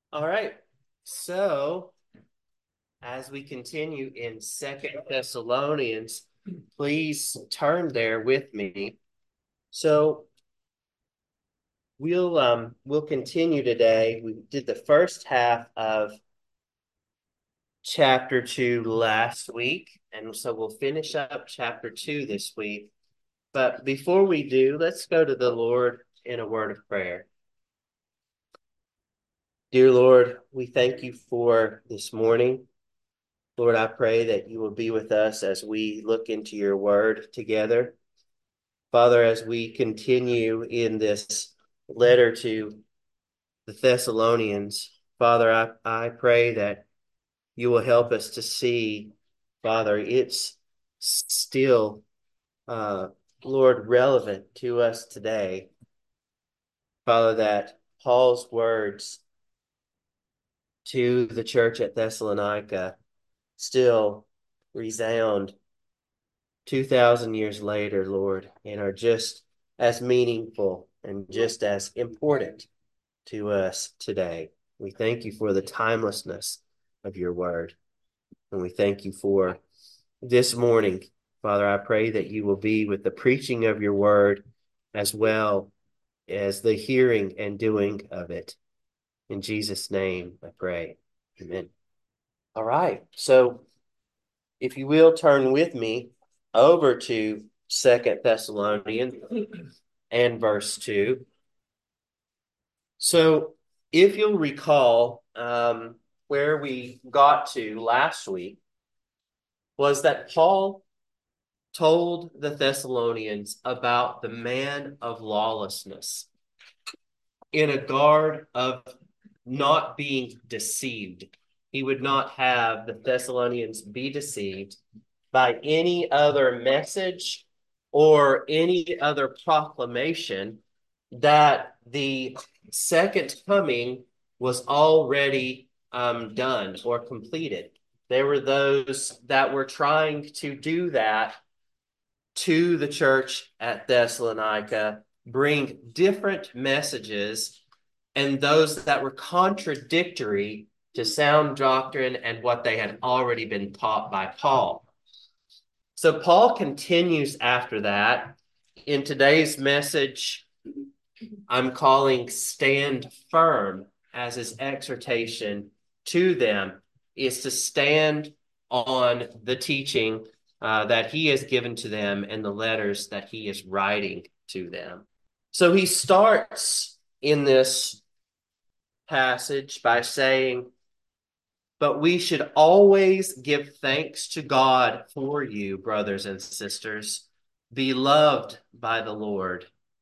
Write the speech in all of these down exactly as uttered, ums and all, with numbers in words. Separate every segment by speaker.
Speaker 1: All right. So as we continue in Second Thessalonians, please turn there with me. So we'll um we'll continue today. We did the first half of chapter two last week, and so we'll finish up chapter two this week. But before we do, let's go to the Lord in a word of prayer. Dear Lord, we thank you for this morning. Lord, I pray that you will be with us as we look into your word together. Father, as we continue in this letter to the Thessalonians, Father, I, I pray that you will help us to see, Father, it's still, uh, Lord, relevant to us today. Father, that Paul's words to the church at Thessalonica still resound two thousand years later, Lord, and are just as meaningful and just as important to us today. We thank you for the timelessness of your word. And we thank you for this morning. Father, I pray that you will be with the preaching of your word as well as the hearing and doing of it. In Jesus' name, I pray. Amen. All right. So if you will turn with me over to Second Thessalonians and verse two. So if you'll recall, um, where we got to last week was that Paul told the Thessalonians about the man of lawlessness in a guard of not being deceived. He would not have the Thessalonians be deceived by any other message or any other proclamation that the second coming was already um, done or completed. There were those that were trying to do that to the church at Thessalonica, bring different messages, and those that were contradictory to sound doctrine and what they had already been taught by Paul. So Paul continues after that. In today's message, I'm calling stand firm as his exhortation to them is to stand on the teaching uh, that he has given to them and the letters that he is writing to them. So he starts in this passage by saying, but we should always give thanks to God for you, brothers and sisters, beloved by the Lord,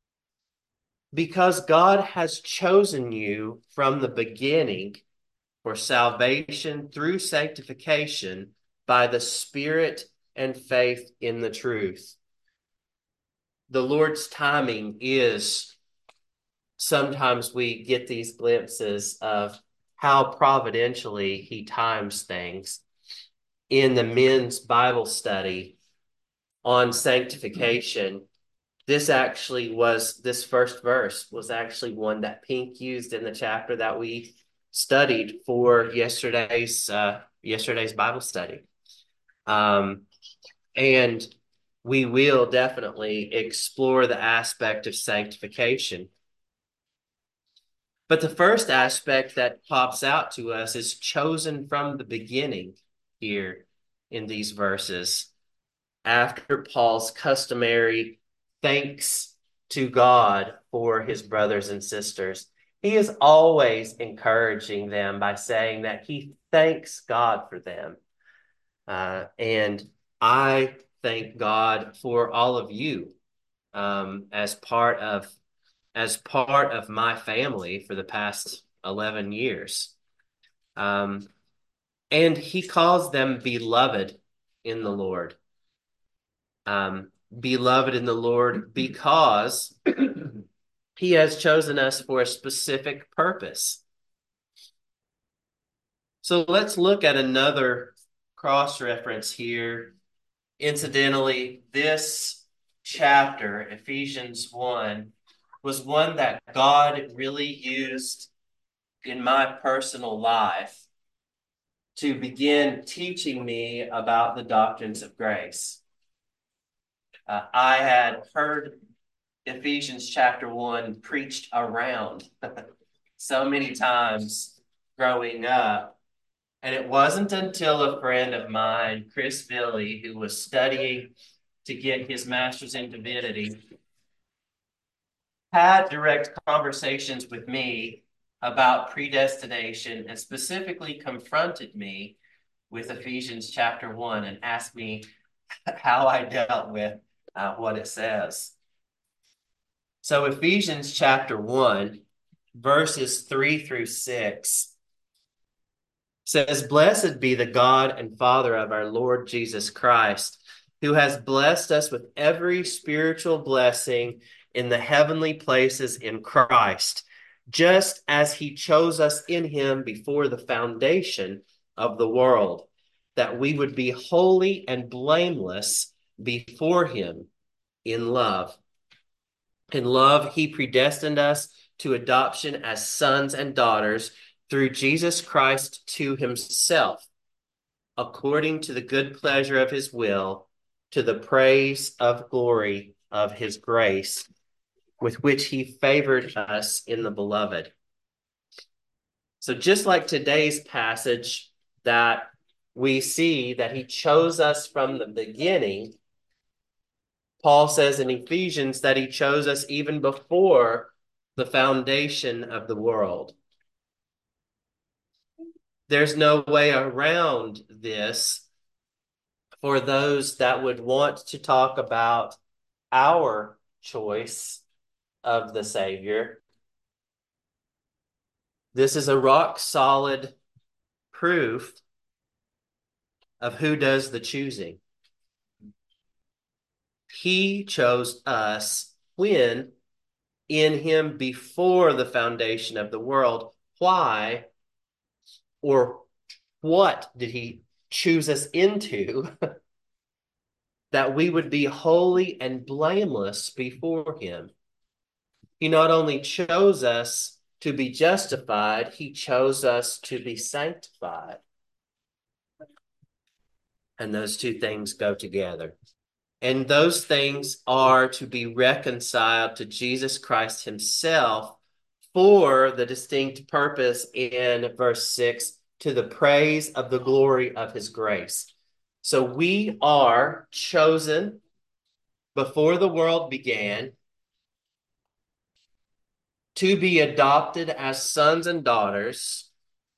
Speaker 1: because God has chosen you from the beginning for salvation through sanctification by the Spirit and faith in the truth. The Lord's timing is, sometimes we get these glimpses of how providentially he times things. In the men's Bible study on sanctification, this actually was, this first verse was actually one that Pink used in the chapter that we studied for yesterday's uh, yesterday's Bible study. Um, and we will definitely explore the aspect of sanctification. But the first aspect that pops out to us is chosen from the beginning here in these verses. After Paul's customary thanks to God for his brothers and sisters, he is always encouraging them by saying that he thanks God for them. Uh, and I thank God for all of you um, as part of as part of my family for the past eleven years. Um, and he calls them beloved in the Lord. Um, beloved in the Lord because he has chosen us for a specific purpose. So let's look at another cross reference here. Incidentally, this chapter, Ephesians one, was one that God really used in my personal life to begin teaching me about the doctrines of grace. Uh, I had heard Ephesians chapter one preached around so many times growing up. And it wasn't until a friend of mine, Chris Billy, who was studying to get his master's in divinity, had direct conversations with me about predestination and specifically confronted me with Ephesians chapter one and asked me how I dealt with uh, what it says. So Ephesians chapter one, verses three through six says, "Blessed be the God and Father of our Lord Jesus Christ, who has blessed us with every spiritual blessing in the heavenly places in Christ, just as he chose us in him before the foundation of the world, that we would be holy and blameless before him in love. In love, he predestined us to adoption as sons and daughters through Jesus Christ to himself, according to the good pleasure of his will, to the praise of glory of his grace, with which he favored us in the beloved." So just like today's passage, that we see that he chose us from the beginning, Paul says in Ephesians that he chose us even before the foundation of the world. There's no way around this for those that would want to talk about our choice of the Savior. This is a rock solid proof of who does the choosing. He chose us when in him before the foundation of the world. Why or what did he choose us into? That we would be holy and blameless before him. He not only chose us to be justified, he chose us to be sanctified. And those two things go together. And those things are to be reconciled to Jesus Christ himself for the distinct purpose in verse six, to the praise of the glory of his grace. So we are chosen before the world began to be adopted as sons and daughters,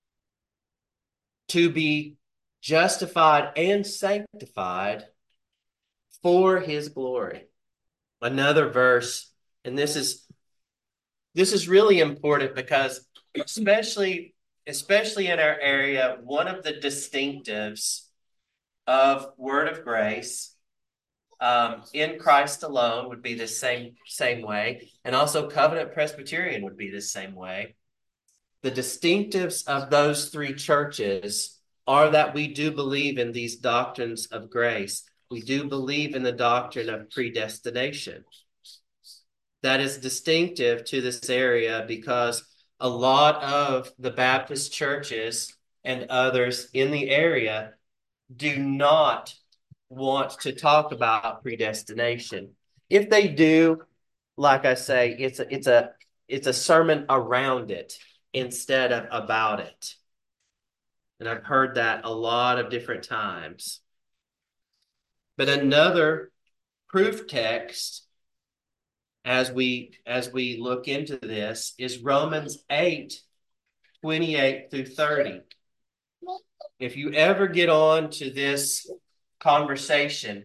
Speaker 1: to be justified and sanctified for his glory. Another verse, and this is this is really important because especially especially in our area, one of the distinctives of Word of Grace um, in Christ alone would be the same same way, and also Covenant Presbyterian would be the same way. The distinctives of those three churches are that we do believe in these doctrines of grace. We do believe in the doctrine of predestination. That is distinctive to this area because a lot of the Baptist churches and others in the area do not want to talk about predestination. If they do, like I say, it's a, it's a, it's a sermon around it instead of about it. And I've heard that a lot of different times. But another proof text as we as we look into this is Romans eight, twenty-eight through thirty. If you ever get on to this conversation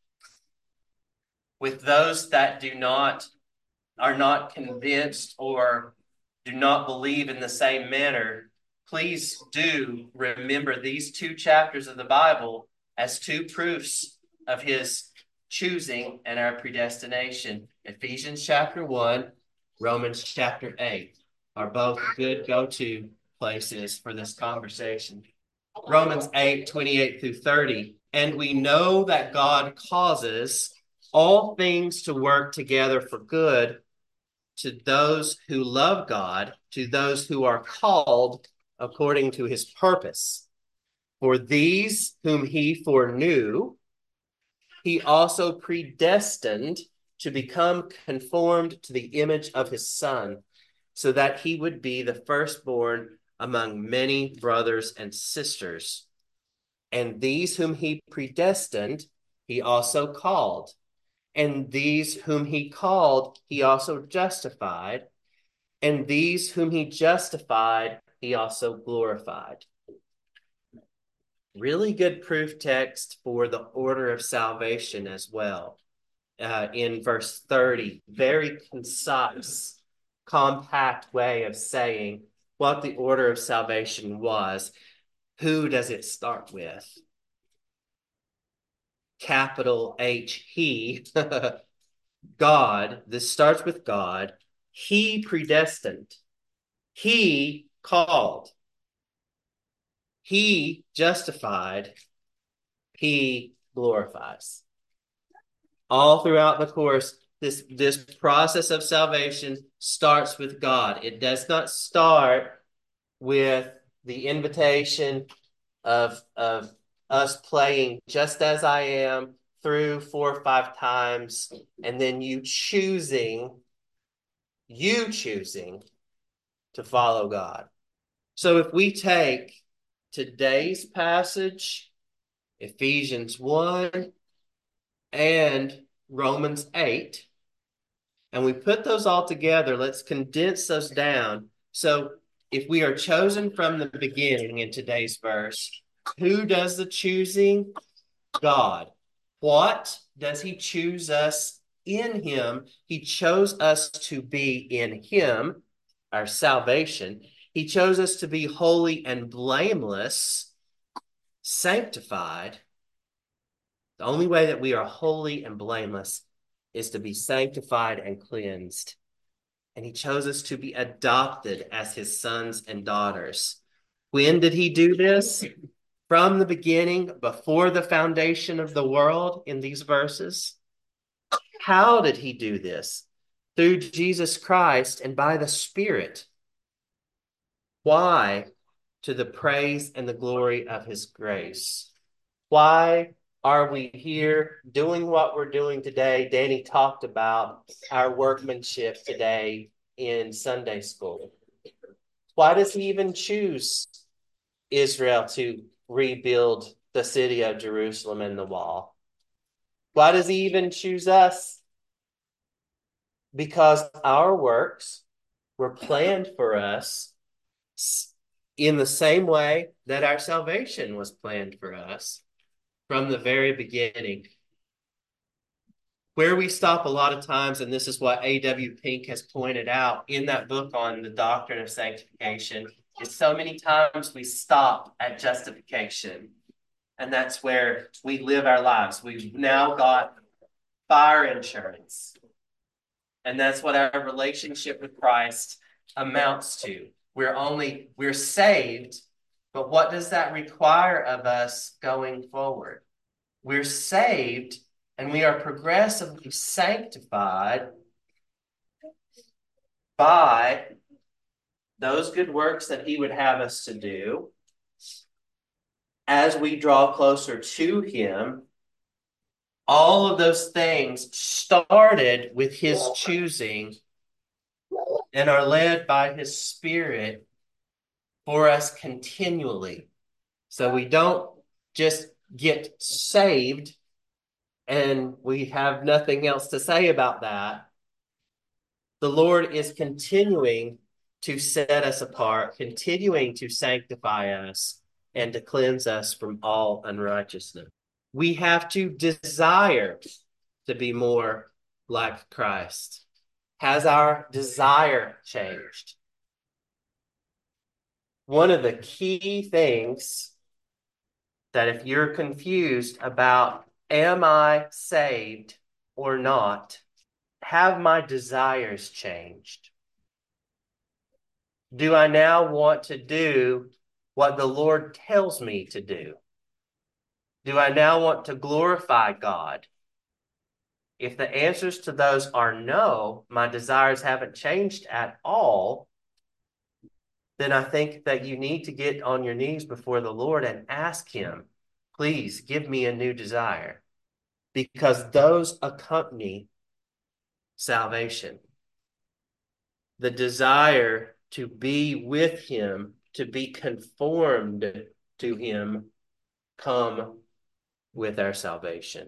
Speaker 1: with those that do not are not convinced or do not believe in the same manner, please do remember these two chapters of the Bible as two proofs of his choosing and our predestination. Ephesians chapter one, Romans chapter eight are both good go-to places for this conversation. Romans eight, twenty-eight through thirty. "And we know that God causes all things to work together for good to those who love God, to those who are called according to his purpose. For these whom he foreknew, he also predestined to become conformed to the image of his Son, so that he would be the firstborn among many brothers and sisters. And these whom he predestined, he also called. And these whom he called, he also justified. And these whom he justified, he also glorified. Really good proof text for the order of salvation as well. Uh, in verse thirty, very concise, compact way of saying what the order of salvation was. Who does it start with? Capital H, he, God. This starts with God. He predestined. He called. He justified. He glorifies. All throughout the course, this, this process of salvation starts with God. It does not start with the invitation of, of us playing Just As I Am through four or five times, and then you choosing, you choosing to follow God. So if we take today's passage, Ephesians one and Romans eight, and we put those all together, let's condense those down. So if we are chosen from the beginning in today's verse, who does the choosing? God. What does he choose us in him? He chose us to be in him, our salvation. He chose us to be holy and blameless, sanctified. The only way that we are holy and blameless is to be sanctified and cleansed. And he chose us to be adopted as his sons and daughters. When did he do this? From the beginning, before the foundation of the world, in these verses. How did he do this? Through Jesus Christ and by the Spirit. Why? To the praise and the glory of his grace. Why are we here doing what we're doing today? Danny talked about our workmanship today in Sunday school. Why does he even choose Israel to rebuild the city of Jerusalem and the wall? Why does he even choose us? Because our works were planned for us in the same way that our salvation was planned for us from the very beginning. Where we stop a lot of times, and this is what A W Pink has pointed out in that book on the doctrine of sanctification, is so many times we stop at justification. And that's where we live our lives. We've now got fire insurance. And that's what our relationship with Christ amounts to. We're only, we're saved, but what does that require of us going forward? We're saved and we are progressively sanctified by those good works that he would have us to do as we draw closer to him. All of those things started with his choosing and are led by his Spirit for us continually. So we don't just get saved and we have nothing else to say about that. The Lord is continuing to set us apart, continuing to sanctify us and to cleanse us from all unrighteousness. We have to desire to be more like Christ. Has our desire changed? One of the key things that if you're confused about, am I saved or not? Have my desires changed? Do I now want to do what the Lord tells me to do? Do I now want to glorify God If the answers to those are no, my desires haven't changed at all, then I think that you need to get on your knees before the Lord and ask him, please give me a new desire, because those accompany salvation. The desire to be with him, to be conformed to him, come with our salvation.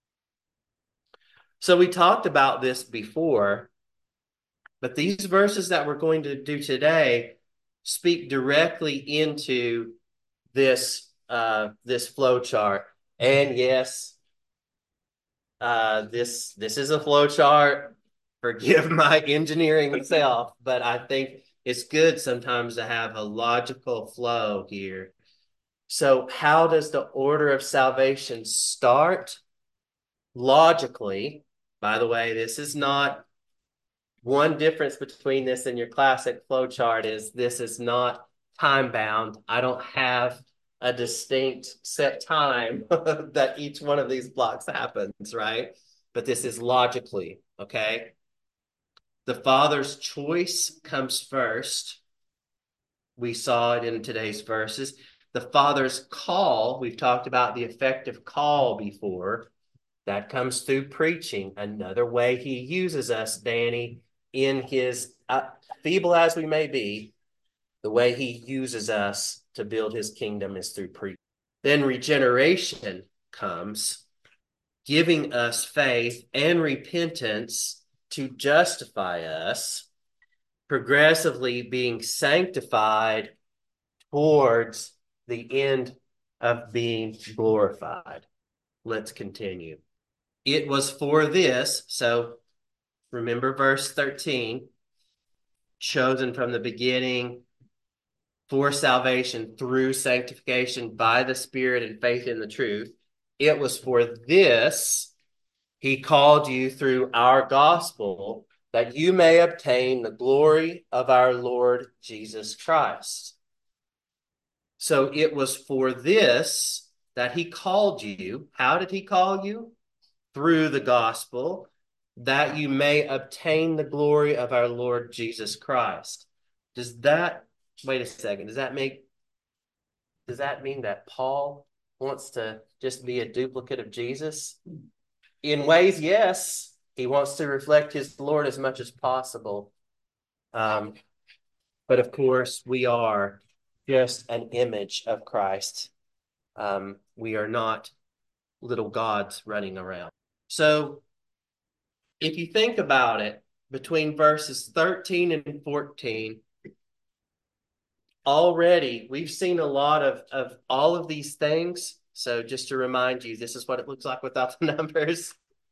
Speaker 1: So we talked about this before, but these verses that we're going to do today speak directly into this uh, this flow chart. And yes, uh, this this is a flow chart. Forgive my engineering self, but I think it's good sometimes to have a logical flow here. So how does the order of salvation start? Logically, by the way, this is not one difference between this and your classic flow chart is this is not time bound. I don't have a distinct set time that each one of these blocks happens, right? But this is logically, okay? The Father's choice comes first. We saw it in today's verses. The Father's call, we've talked about the effective call before. That comes through preaching. Another way he uses us, Danny, in his, uh, feeble as we may be, the way he uses us to build his kingdom is through preaching. Then regeneration comes, giving us faith and repentance to justify us, progressively being sanctified towards the end of being glorified. Let's continue. It was for this, so remember verse thirteen, chosen from the beginning for salvation through sanctification by the Spirit and faith in the truth. It was for this he called you through our gospel, that you may obtain the glory of our Lord Jesus Christ. So it was for this that he called you. How did he call you? Through the gospel, that you may obtain the glory of our Lord Jesus Christ. Does that, wait a second, does that make, does that mean that Paul wants to just be a duplicate of Jesus? In ways, yes. He wants to reflect his Lord as much as possible. Um, but of course, we are just an image of Christ. Um, we are not little gods running around. So if you think about it, between verses thirteen and fourteen, already we've seen a lot of, of all of these things. So just to remind you, this is what it looks like without the numbers.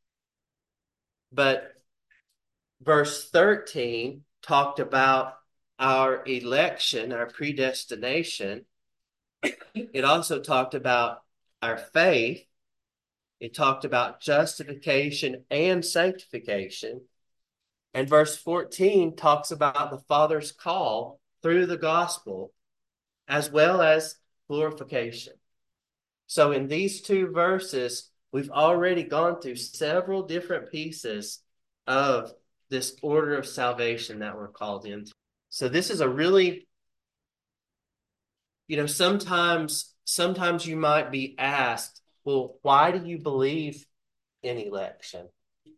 Speaker 1: But verse thirteen talked about our election, our predestination. It also talked about our faith. It talked about justification and sanctification. And verse fourteen talks about the Father's call through the gospel, as well as glorification. So in these two verses, we've already gone through several different pieces of this order of salvation that we're called into. So this is a really, you know, sometimes, sometimes you might be asked, well, why do you believe in election?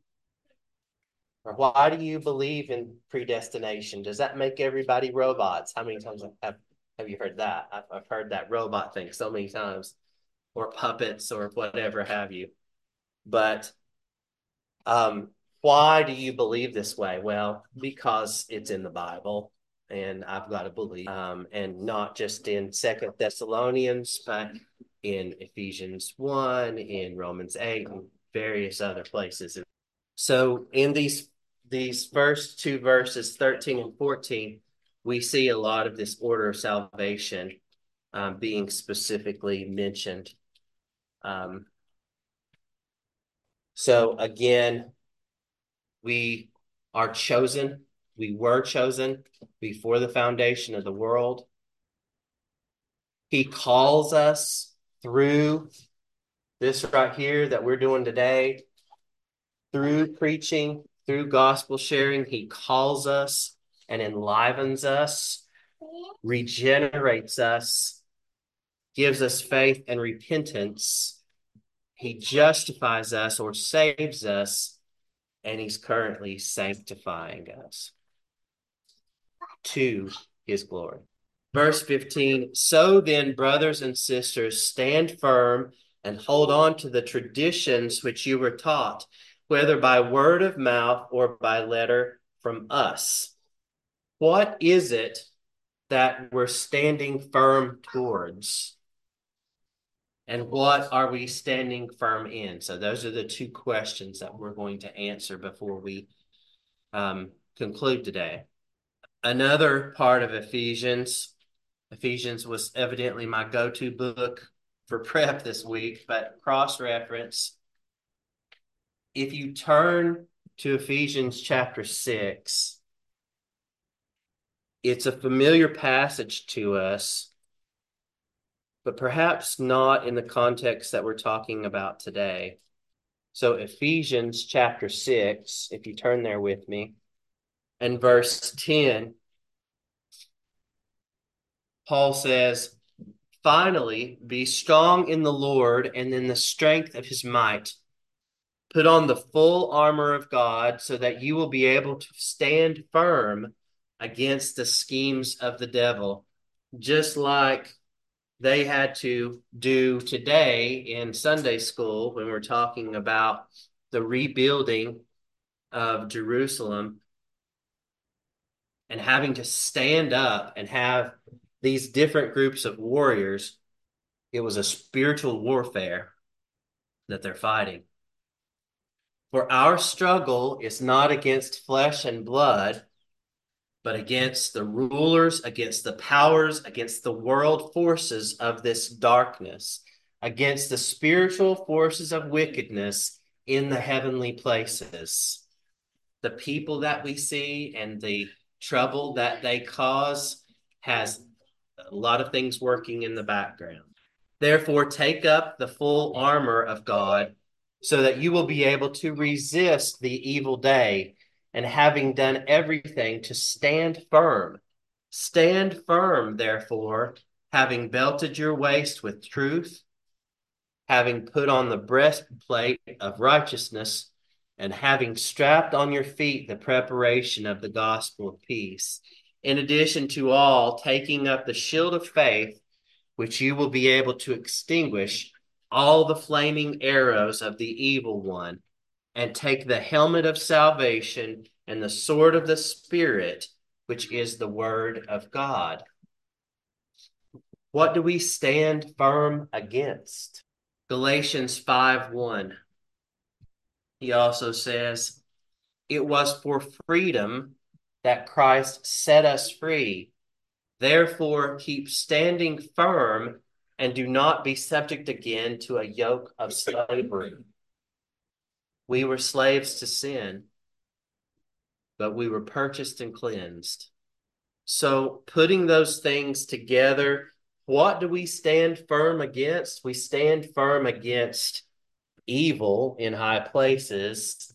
Speaker 1: Or why do you believe in predestination? Does that make everybody robots? How many times have, have you heard that? I've, I've heard that robot thing so many times, or puppets or whatever have you. But um, why do you believe this way? Well, because it's in the Bible, and I've got to believe, um, and not just in Second Thessalonians, but in Ephesians one, in Romans eight, and various other places. So in these these first two verses, thirteen and fourteen, we see a lot of this order of salvation um, being specifically mentioned. Um, so again, we are chosen. We were chosen before the foundation of the world. He calls us through this right here that we're doing today. through preaching, through gospel sharing, he calls us and enlivens us, regenerates us, gives us faith and repentance. He justifies us or saves us, and he's currently sanctifying us to his glory. Verse fifteen, so then, brothers and sisters, stand firm and hold on to the traditions which you were taught, whether by word of mouth or by letter from us. What is it that we're standing firm towards? And what are we standing firm in? So those are the two questions that we're going to answer before we um, conclude today. Another part of Ephesians, Ephesians was evidently my go-to book for prep this week, but cross-reference. If you turn to Ephesians chapter six, it's a familiar passage to us, but perhaps not in the context that we're talking about today. So Ephesians chapter six, if you turn there with me, and verse ten, Paul says, finally, be strong in the Lord and in the strength of his might. Put on the full armor of God so that you will be able to stand firm against the schemes of the devil, just like they had to do today in Sunday school when we're talking about the rebuilding of Jerusalem and having to stand up and have these different groups of warriors. It was a spiritual warfare that they're fighting. For our struggle is not against flesh and blood, but against the rulers, against the powers, against the world forces of this darkness, against the spiritual forces of wickedness in the heavenly places. The people that we see and the trouble that they cause has a lot of things working in the background. Therefore, take up the full armor of God so that you will be able to resist the evil day, and having done everything, to stand firm. Stand firm, therefore, having belted your waist with truth, having put on the breastplate of righteousness, and having strapped on your feet the preparation of the gospel of peace. In addition to all, taking up the shield of faith, which you will be able to extinguish all the flaming arrows of the evil one, and take the helmet of salvation and the sword of the Spirit, which is the word of God. What do we stand firm against? Galatians five one. He also says, it was for freedom that Christ set us free. Therefore, keep standing firm and do not be subject again to a yoke of slavery. We were slaves to sin, but we were purchased and cleansed. So putting those things together, what do we stand firm against? We stand firm against evil in high places.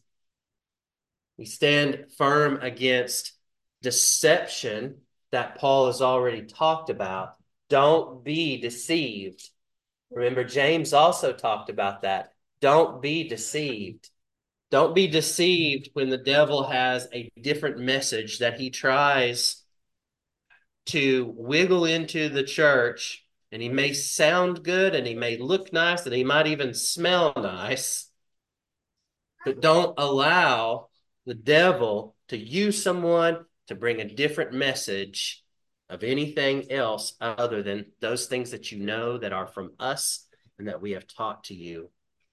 Speaker 1: We stand firm against deception that Paul has already talked about. Don't be deceived. Remember, James also talked about that. Don't be deceived. Don't be deceived when the devil has a different message that he tries to wiggle into the church, and he may sound good and he may look nice and he might even smell nice, but don't allow the devil to use someone to bring a different message of anything else other than those things that you know that are from us and that we have taught to you.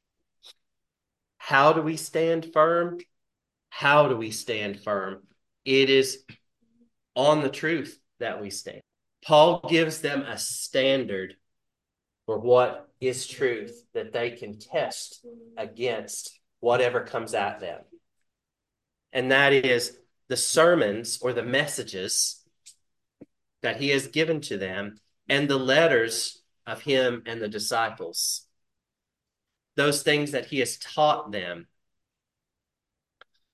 Speaker 1: How do we stand firm? How do we stand firm? It is on the truth that we stand. Paul gives them a standard for what is truth that they can test against whatever comes at them. And that is the sermons or the messages that he has given to them and the letters of him and the disciples. Those things that he has taught them.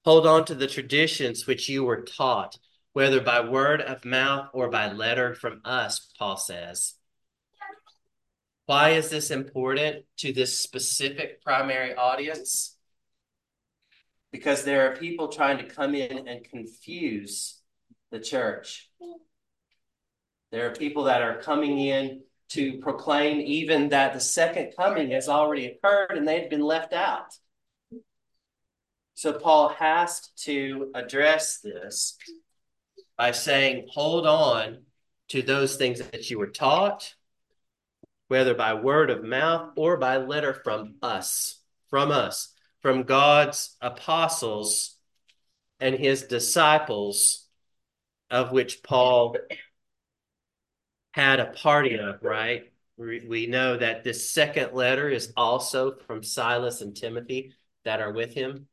Speaker 1: Hold on to the traditions which you were taught, whether by word of mouth or by letter from us, Paul says. Why is this important to this specific primary audience? Because there are people trying to come in and confuse the church. There are people that are coming in to proclaim even that the second coming has already occurred and they've been left out. So Paul has to address this by saying, hold on to those things that you were taught, whether by word of mouth or by letter from us, from us, from God's apostles and his disciples, of which Paul had a party of, right? We know that this second letter is also from Silas and Timothy that are with him.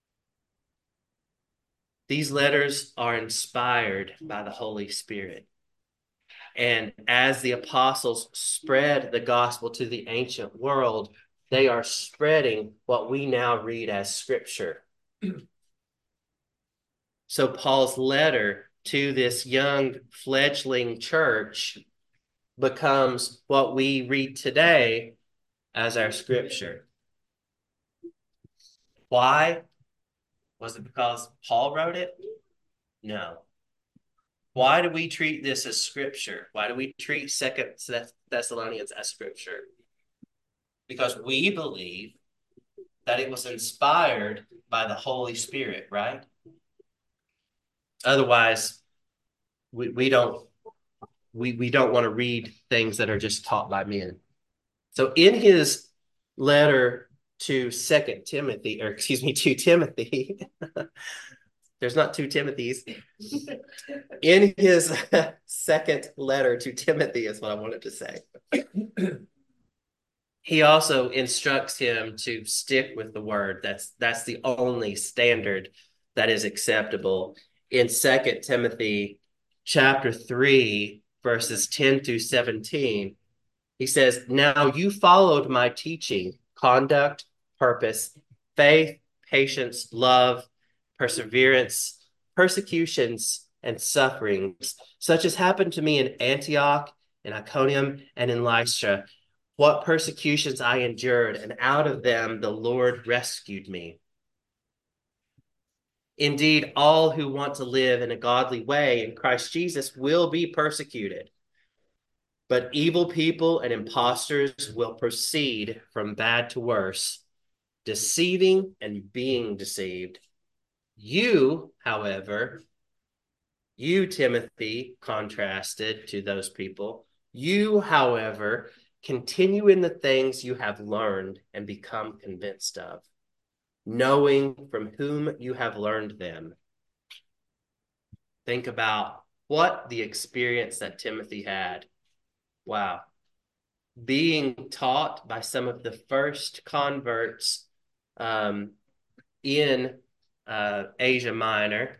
Speaker 1: These letters are inspired by the Holy Spirit. And as the apostles spread the gospel to the ancient world, they are spreading what we now read as scripture. So Paul's letter to this young fledgling church becomes what we read today as our scripture. Why? Was it because Paul wrote it? No. Why do we treat this as scripture? Why do we treat Second Thessalonians as scripture? Because we believe that it was inspired by the Holy Spirit, right? Otherwise, we, we don't we, we don't want to read things that are just taught by men. So in his letter to Second Timothy, or excuse me, to Timothy, there's not two Timothys. In his second letter to Timothy is what I wanted to say. He also instructs him to stick with the word. That's that's the only standard that is acceptable. In Second Timothy chapter three, verses ten through seventeen, he says, "Now you followed my teaching, conduct, purpose, faith, patience, love, perseverance, persecutions, and sufferings, such as happened to me in Antioch, in Iconium, and in Lystra. What persecutions I endured, and out of them the Lord rescued me. Indeed, all who want to live in a godly way in Christ Jesus will be persecuted. But evil people and impostors will proceed from bad to worse, deceiving and being deceived. You, however, you, Timothy, contrasted to those people, you, however, continue in the things you have learned and become convinced of, knowing from whom you have learned them." Think about what the experience that Timothy had. Wow. Being taught by some of the first converts um, in uh, Asia Minor,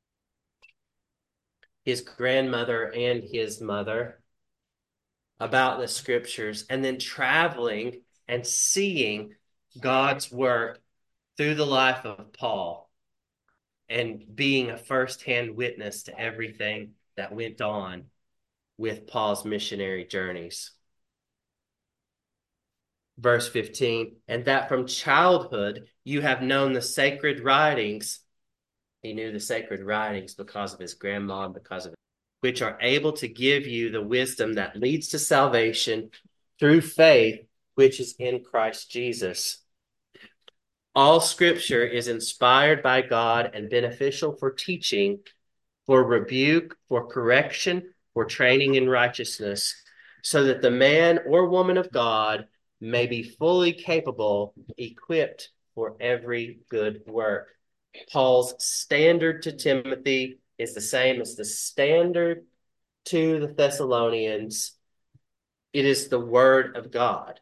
Speaker 1: his grandmother and his mother, about the scriptures, and then traveling and seeing God's work through the life of Paul and being a firsthand witness to everything that went on with Paul's missionary journeys. Verse fifteen, "And that from childhood you have known the sacred writings." He knew the sacred writings because of his grandma and because of it, "which are able to give you the wisdom that leads to salvation through faith, which is in Christ Jesus. All scripture is inspired by God and beneficial for teaching, for rebuke, for correction, for training in righteousness, so that the man or woman of God may be fully capable, equipped for every good work." Paul's standard to Timothy is the same as the standard to the Thessalonians. It is the word of God.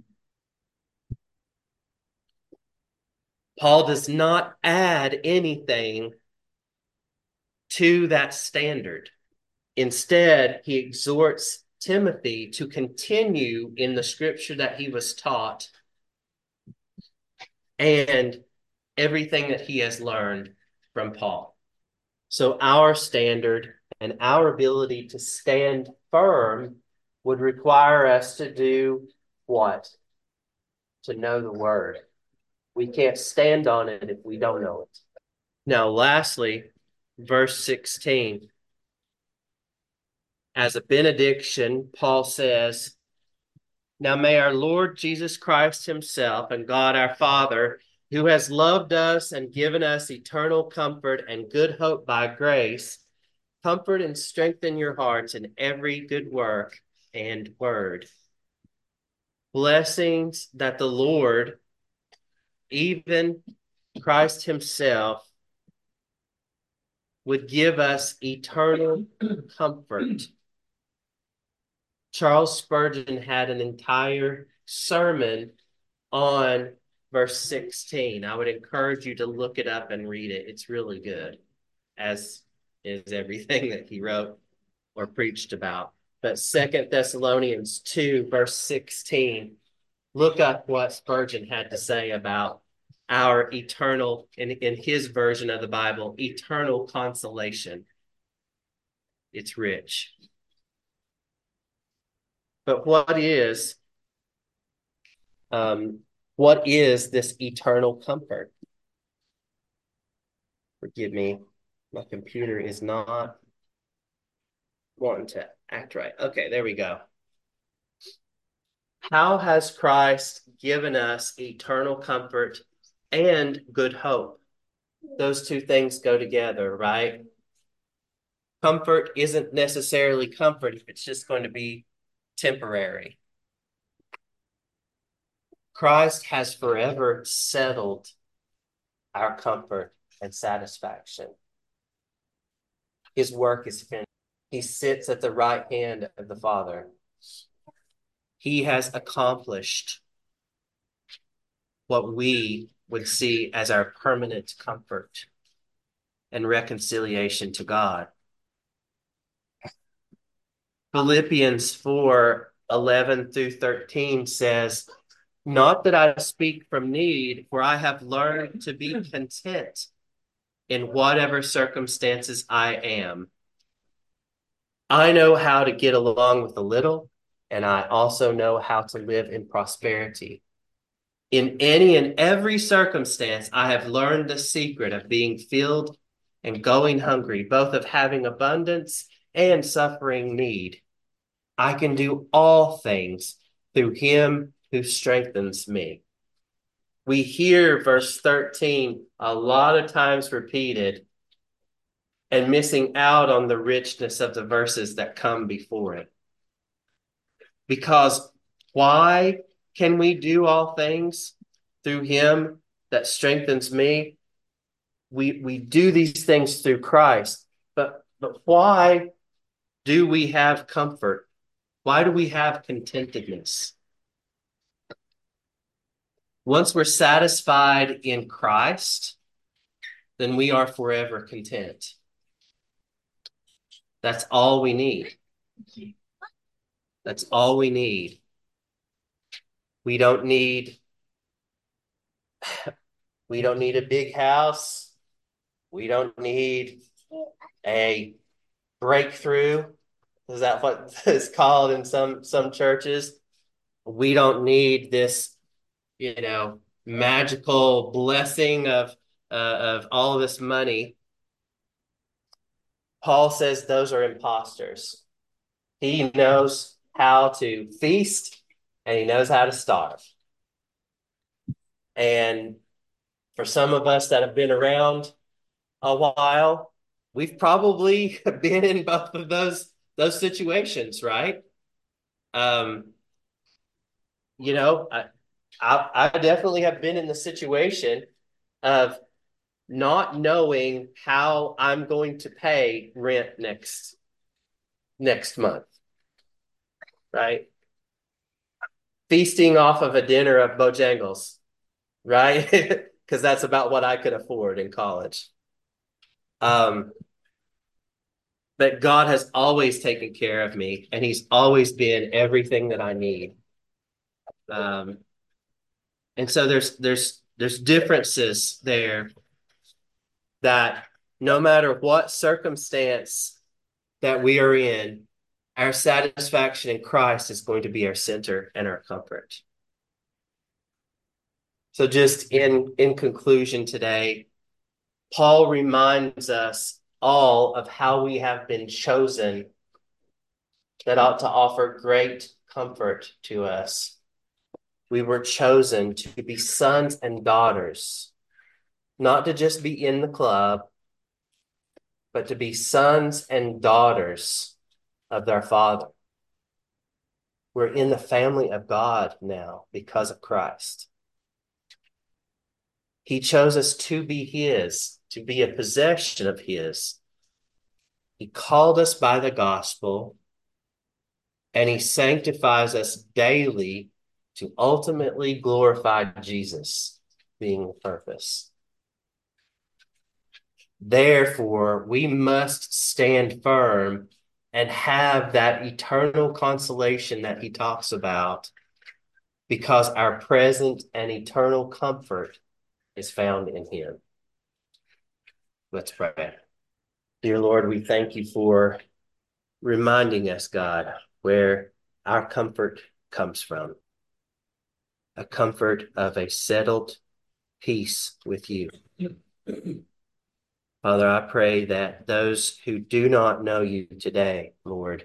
Speaker 1: Paul does not add anything to that standard. Instead, he exhorts Timothy to continue in the scripture that he was taught and everything that he has learned. from Paul. So our standard and our ability to stand firm would require us to do what? To know the word. We can't stand on it if we don't know it. Now, lastly, verse sixteen. As a benediction, Paul says, "Now may our Lord Jesus Christ himself and God our Father, who has loved us and given us eternal comfort and good hope by grace, comfort and strengthen your hearts in every good work and word." Blessings that the Lord, even Christ himself, would give us eternal comfort. Charles Spurgeon had an entire sermon on verse sixteen. I would encourage you to look it up and read it. It's really good, as is everything that he wrote or preached about. But Second Thessalonians two, verse sixteen, look up what Spurgeon had to say about our eternal, in, in his version of the Bible, eternal consolation. It's rich. But what is, um, what is this eternal comfort? Forgive me, my computer is not wanting to act right. Okay, there we go. How has Christ given us eternal comfort and good hope? Those two things go together, right? Comfort isn't necessarily comfort if it's just going to be temporary. Christ has forever settled our comfort and satisfaction. His work is finished. He sits at the right hand of the Father. He has accomplished what we would see as our permanent comfort and reconciliation to God. Philippians four, eleven through thirteen says, "Not that I speak from need, for I have learned to be content in whatever circumstances I am. I know how to get along with a little, and I also know how to live in prosperity. In any and every circumstance, I have learned the secret of being filled and going hungry, both of having abundance and suffering need. I can do all things through him who strengthens me." We hear verse thirteen a lot of times repeated and missing out on the richness of the verses that come before it. Because why can we do all things through him that strengthens me? We, we do these things through Christ. But, but why do we have comfort? Why do we have contentedness? Once we're satisfied in Christ, then we are forever content. That's all we need. That's all we need. We don't need, we don't need a big house. We don't need a breakthrough. Is that what is called in some, some churches? We don't need this, you know, magical blessing of, uh, of all of this money. Paul says those are imposters. He knows how to feast and he knows how to starve. And for some of us that have been around a while, we've probably been in both of those, those situations, right? Um, you know, I, I, I definitely have been in the situation of not knowing how I'm going to pay rent next next month, right? Feasting off of a dinner of Bojangles, right? Because that's about what I could afford in college. Um, but God has always taken care of me, and he's always been everything that I need. Um, and so there's there's there's differences there that no matter what circumstance that we are in, our satisfaction in Christ is going to be our center and our comfort. So just in, in conclusion today, Paul reminds us all of how we have been chosen that ought to offer great comfort to us. We were chosen to be sons and daughters, not to just be in the club, but to be sons and daughters of their Father. We're in the family of God now because of Christ. He chose us to be his, to be a possession of his. He called us by the gospel, and he sanctifies us daily to ultimately glorify Jesus, being the purpose. Therefore, we must stand firm and have that eternal consolation that he talks about, because our present and eternal comfort is found in him. Let's pray. Dear Lord, we thank you for reminding us, God, where our comfort comes from. A comfort of a settled peace with you. Father, I pray that those who do not know you today, Lord,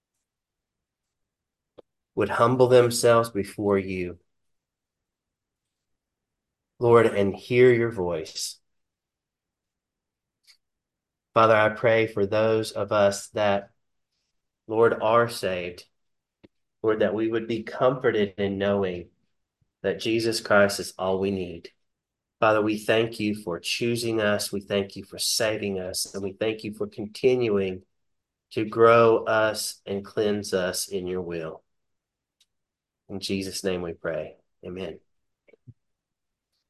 Speaker 1: would humble themselves before you, Lord, and hear your voice. Father, I pray for those of us that, Lord, are saved, Lord, that we would be comforted in knowing that Jesus Christ is all we need. Father, we thank you for choosing us. We thank you for saving us. And we thank you for continuing to grow us and cleanse us in your will. In Jesus' name we pray. Amen.